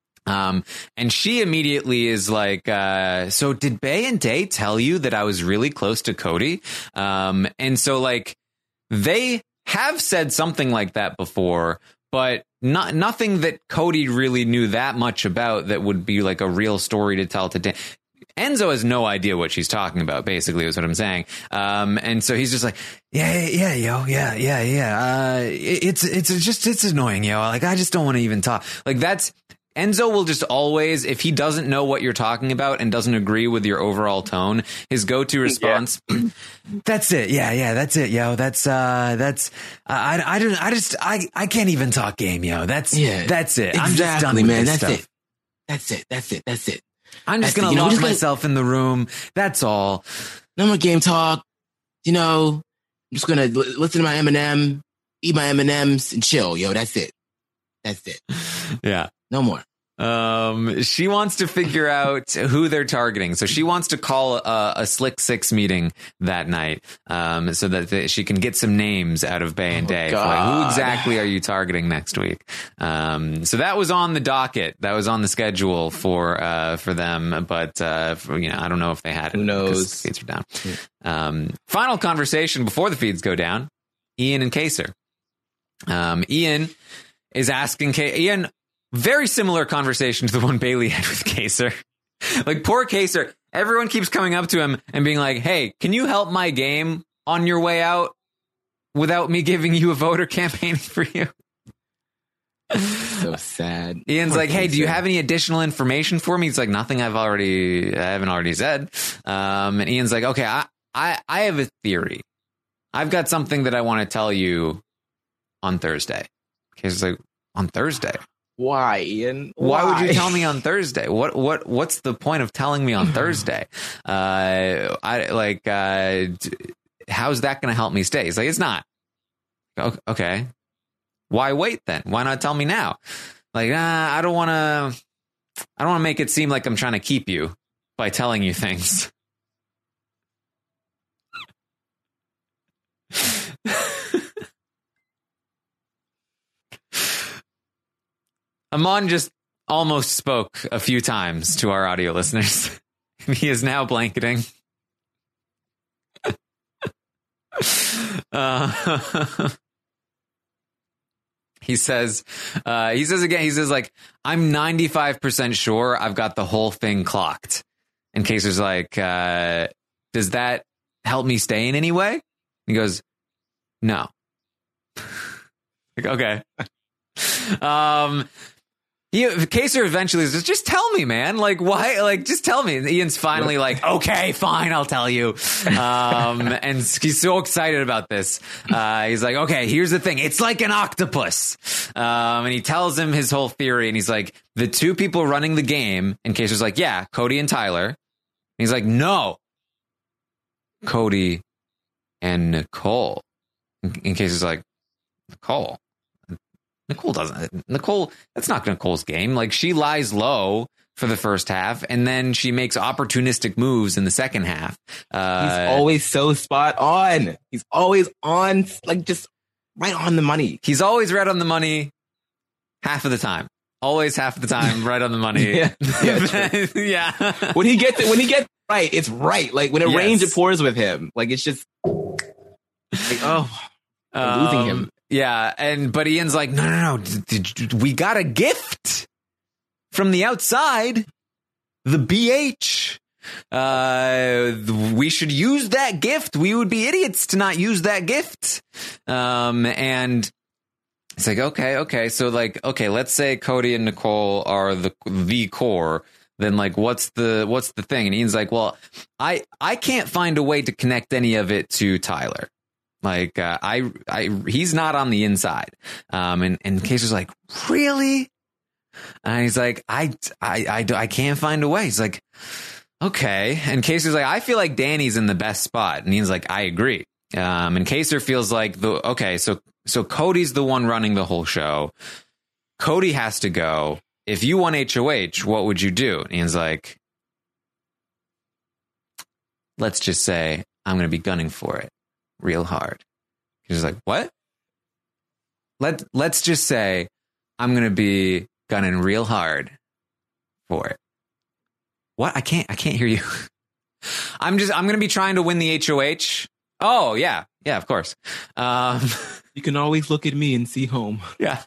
Um, and she immediately is like, uh, so did Bay and Day tell you that I was really close to Cody? Um, and so like they have said something like that before, but not nothing that Cody really knew that much about that would be like a real story to tell to Dan. Enzo has no idea what she's talking about, basically, is what I'm saying. Um, and so he's just like, yeah, yeah, yo, yeah, yeah, yeah. Uh, it, it's, it's just, it's annoying, yo. Like, I just don't want to even talk. Like, that's, Enzo will just always, if he doesn't know what you're talking about and doesn't agree with your overall tone, his go-to response, yeah. That's it. Yeah, yeah, that's it, yo. That's, uh, that's, uh, I, I don't, I just, I, I can't even talk game, yo. That's, yeah, that's it. Exactly, I'm just done with man. this That's stuff. it. That's it. That's it. That's it. I'm just going to lock myself in the room. That's all. No more game talk. You know, I'm just going to l- listen to my Eminem, eat my M and M's and chill. Yo, that's it. That's it. Yeah. No more. Um, she wants to figure out who they're targeting. So she wants to call a, a Slick Six meeting that night, um, so that the, she can get some names out of Bay and Day. Oh, like, who exactly are you targeting next week? Um, so that was on the docket. That was on the schedule for, uh, for them. But, uh, for, you know, I don't know if they had it. Who knows? The feeds are down. Um, final conversation before the feeds go down. Ian and Kaser. Um, Ian is asking K- Ian, very similar conversation to the one Bailey had with Kaser. Like, poor Kaser, everyone keeps coming up to him and being like, hey, can you help my game on your way out without me giving you a vote or campaigning for you? So sad. Ian's poor like, hey, Kaser. do you have any additional information for me? He's like, nothing I've already, I haven't already said. Um, and Ian's like, okay, I, I, I have a theory. I've got something that I want to tell you on Thursday. Kaser's like, on Thursday? Why, Ian? Why? Why would you tell me on Thursday? What what what's the point of telling me on Thursday? Uh, I like. Uh, how's that going to help me stay? He's like, it's not. Okay. Why wait then? Why not tell me now? Like, uh, I don't want to. I don't want to make it seem like I'm trying to keep you by telling you things. Aman just almost spoke a few times to our audio listeners. He is now blanketing. uh, he says, uh, he says again, he says like, I'm ninety-five percent sure I've got the whole thing clocked. In case there's like, uh, does that help me stay in any way? He goes, no. Like, okay. Um, he, Kaser eventually says, just tell me, man. Like, why? Like, just tell me. And Ian's finally like, okay, fine, I'll tell you. Um, and he's so excited about this. Uh, he's like, okay, here's the thing. It's like an octopus. Um, and he tells him his whole theory. And he's like, the two people running the game. And Kaser's like, yeah, Cody and Tyler. And he's like, no, Cody and Nicole. In Kaser's like, Nicole? Nicole doesn't. Nicole, that's not Nicole's game. Like, she lies low for the first half, and then she makes opportunistic moves in the second half. Uh, He's always so spot on. He's always on, like, just right on the money. He's always right on the money half of the time. Always half of the time right on the money. yeah. Yeah, yeah. When he gets it, when he gets right, it's right. Like, when it yes. rains, it pours with him. Like, it's just, like, oh, I'm losing um, him. Yeah, and but Ian's like, no, no, no, d- d- we got a gift from the outside, the B H. Uh, we should use that gift. We would be idiots to not use that gift. Um, and it's like, okay, okay, so like, okay, let's say Cody and Nicole are the the core. Then like, what's the what's the thing? And Ian's like, well, I I can't find a way to connect any of it to Tyler. Like, uh, I, I, he's not on the inside. Um, and, and Kaser's like, really? And he's like, I, I, I, I can't find a way. He's like, okay. And Kaser's like, I feel like Danny's in the best spot. And he's like, I agree. Um, and Kaser feels like the, okay, so, so Cody's the one running the whole show. Cody has to go. If you won H O H, what would you do? And he's like, let's just say I'm going to be gunning for it real hard. He's like, what? Let, let's just say I'm going to be gunning real hard for it. What? I can't, I can't hear you. I'm just, I'm going to be trying to win the H O H. Oh, yeah. Yeah, of course. Um, you can always look at me and see home. Yeah.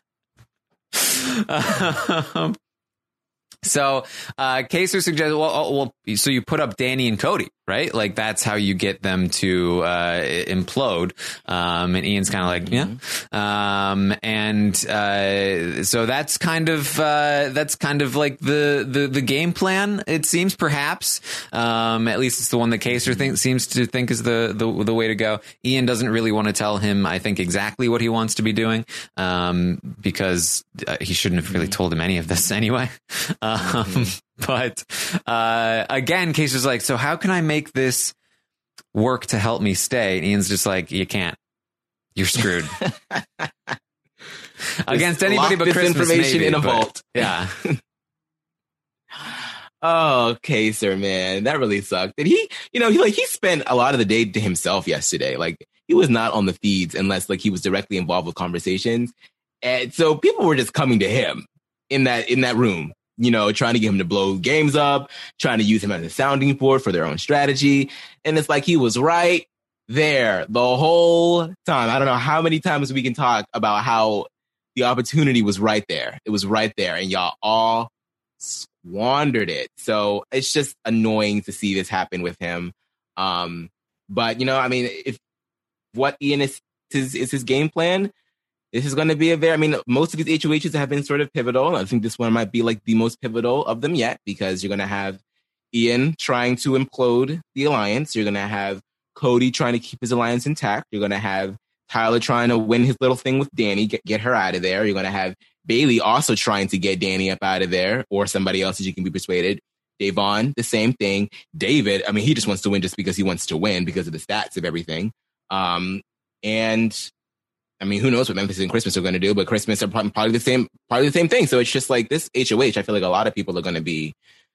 Um, so, uh, Kaser suggests, well, oh, well, so you put up Danny and Cody, right? Like, that's how you get them to, uh, implode. Um, and Ian's kind of like, mm-hmm. yeah. Um, and, uh, so that's kind of, uh, that's kind of like the, the, the game plan, it seems, perhaps. Um, at least it's the one that Kaser think, seems to think is the, the, the way to go. Ian doesn't really want to tell him, I think, exactly what he wants to be doing, um, because uh, he shouldn't have really told him any of this anyway. Um, mm-hmm. But, uh, again, Kaser's like, so how can I make this work to help me stay? And Ian's just like, you can't. You're screwed. Against anybody but Christmas, information maybe, in a but, vault. Yeah. Oh, Kaser, man, that really sucked. Did he, you know, he like he spent a lot of the day to himself yesterday. Like, he was not on the feeds unless like he was directly involved with conversations. And so people were just coming to him in that in that room. You know, trying to get him to blow games up, trying to use him as a sounding board for their own strategy. And it's like he was right there the whole time. I don't know how many times we can talk about how the opportunity was right there. It was right there, and y'all all squandered it. So it's just annoying to see this happen with him. Um, but, you know, I mean, if what Ian is, is, is his game plan, this is going to be a very, I mean, most of these H O Hs have been sort of pivotal. I think this one might be like the most pivotal of them yet, because you're going to have Ian trying to implode the alliance. You're going to have Cody trying to keep his alliance intact. You're going to have Tyler trying to win his little thing with Danny, get, get her out of there. You're going to have Bailey also trying to get Danny up out of there, or somebody else that you can be persuaded. Davon, the same thing. David, I mean, he just wants to win just because he wants to win because of the stats of everything. Um, and I mean, who knows what Memphis and Christmas are going to do, but Christmas are probably the same, probably the same thing. So it's just like this H O H. I feel like a lot of people are going to be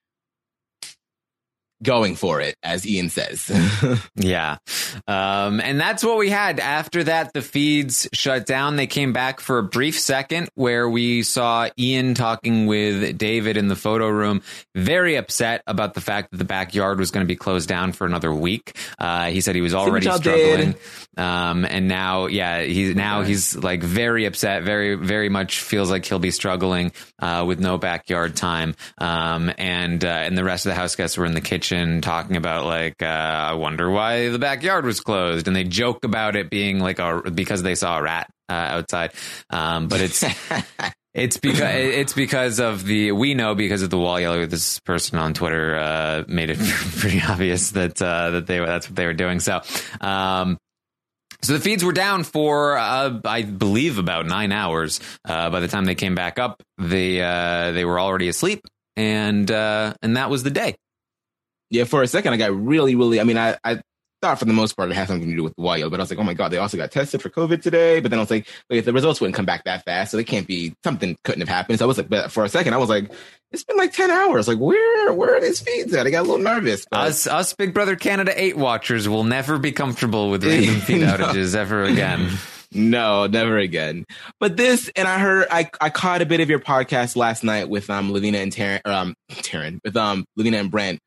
going for it, as Ian says. Yeah. Um, and that's what we had. After that, the feeds shut down. They came back for a brief second where we saw Ian talking with David in the photo room, very upset about the fact that the backyard was going to be closed down for another week. Uh, he said he was already struggling. Um, and now, yeah, he's now okay. he's like very upset, very, very much feels like he'll be struggling uh, with no backyard time. Um, and, uh, and the rest of the house guests were in the kitchen talking about like, uh, I wonder why the backyard was closed. And they joke about it being like a, because they saw a rat uh, outside. Um, but it's, it's because, it's because of the, we know because of the wall yeller. This person on Twitter, uh, made it pretty obvious that, uh, that they were, that's what they were doing. So, um, So the feeds were down for, uh, I believe, about nine hours. Uh, by the time they came back up, they, uh, they were already asleep. And, uh, and that was the day. Yeah, for a second, I got really, really, I mean, I, I thought for the most part it had something to do with the wild, but I was like, oh my God, they also got tested for COVID today. But then I was like, wait, the results wouldn't come back that fast. So they can't be, something couldn't have happened. So I was like, but for a second, I was like, it's been like ten hours. Like, where, where are these feeds at? I got a little nervous. But... Us, us Big Brother Canada eight watchers will never be comfortable with random feed no. outages ever again. No, never again. But this, and I heard, I, I caught a bit of your podcast last night with um Lavina and Taryn, or, um, Taryn, with um Lavina and Brent.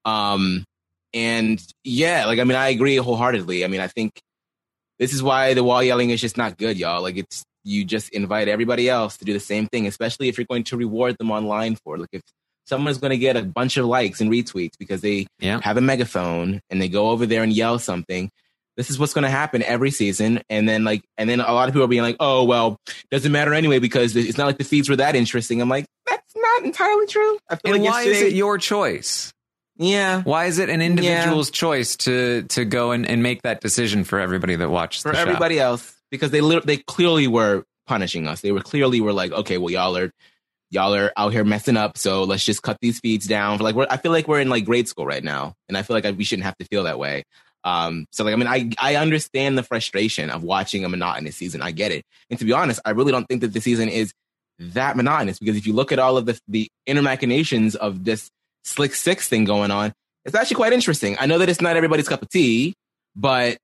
Um, and yeah, like, I mean, I agree wholeheartedly. I mean, I think this is why the wall yelling is just not good, y'all. Like, it's, you just invite everybody else to do the same thing, especially if you're going to reward them online for it. Like, if someone's going to get a bunch of likes and retweets because they yeah. have a megaphone and they go over there and yell something, this is what's going to happen every season. And then like, and then a lot of people are being like, oh, well, doesn't matter anyway, because it's not like the feeds were that interesting. I'm like, that's not entirely true. I feel and like why is it your choice? Yeah. Why is it an individual's yeah. choice to to go and, and make that decision for everybody that watches for the show? Everybody else? Because they li- they clearly were punishing us. They were clearly were like, okay, well, y'all are y'all are out here messing up, so let's just cut these feeds down. Like, we're, I feel like we're in like grade school right now, and I feel like I, we shouldn't have to feel that way. Um, so like, I mean, I I understand the frustration of watching a monotonous season. I get it, and to be honest, I really don't think that the season is that monotonous, because if you look at all of the the inner machinations of this Slick Six thing going on, it's actually quite interesting. I know that it's not everybody's cup of tea, but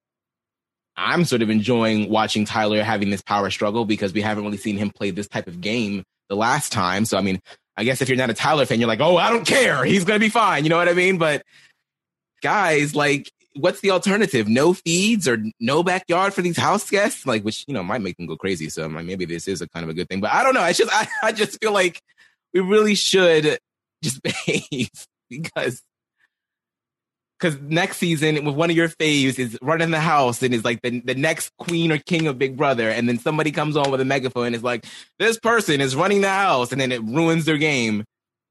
I'm sort of enjoying watching Tyler having this power struggle, because we haven't really seen him play this type of game the last time. So, I mean, I guess if you're not a Tyler fan, you're like, oh, I don't care. He's going to be fine. You know what I mean? But guys, like, what's the alternative? No feeds or no backyard for these house guests? Like, which, you know, might make them go crazy. So like, maybe this is a kind of a good thing, but I don't know. It's just, I, I just feel like we really should just behave, because Because next season, with one of your faves is running the house and is like the, the next queen or king of Big Brother. And then somebody comes on with a megaphone and is like, this person is running the house. And then it ruins their game.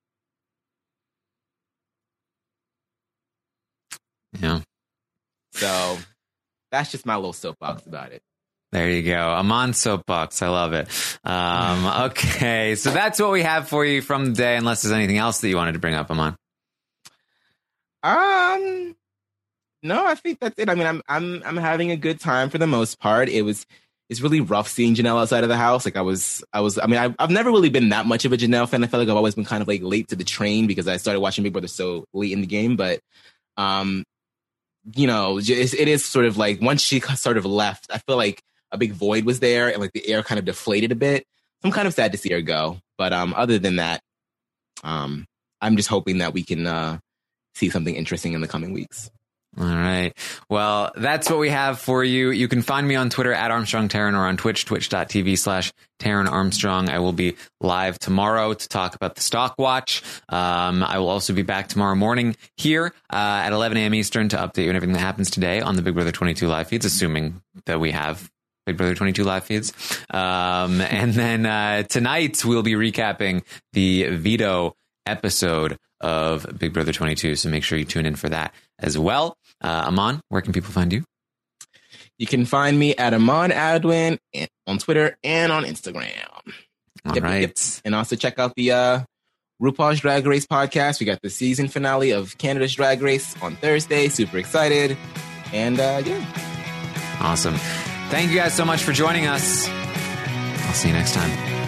Yeah. So that's just my little soapbox about it. There you go. I'm on soapbox. I love it. Um, okay. So that's what we have for you from the day, unless there's anything else that you wanted to bring up, Aman. Um, no, I think that's it. I mean, I'm I'm I'm having a good time for the most part. It was it's really rough seeing Janelle outside of the house. Like I was I was I mean, I've, I've never really been that much of a Janelle fan. I feel like I've always been kind of like late to the train, because I started watching Big Brother so late in the game. But um, you know, it, it is sort of like once she sort of left, I feel like a big void was there, and like the air kind of deflated a bit. So I'm kind of sad to see her go. But um, other than that, um, I'm just hoping that we can uh. see something interesting in the coming weeks. All right. Well, that's what we have for you. You can find me on Twitter at Armstrong Taran, or on Twitch, twitch.tv slash Taran Armstrong. I will be live tomorrow to talk about the Stock Watch. Um, I will also be back tomorrow morning here uh, at eleven a.m. Eastern to update you on everything that happens today on the Big Brother twenty-two live feeds, assuming that we have Big Brother twenty-two live feeds. Um, and then uh, tonight we'll be recapping the veto episode of Big Brother twenty-two. So make sure you tune in for that as well. Uh, Aman, where can people find you? You can find me at Amon Adwin on Twitter and on Instagram. All yep, right. Yep. And also check out the uh, RuPaul's Drag Race podcast. We got the season finale of Canada's Drag Race on Thursday. Super excited. And uh, yeah. Awesome. Thank you guys so much for joining us. I'll see you next time.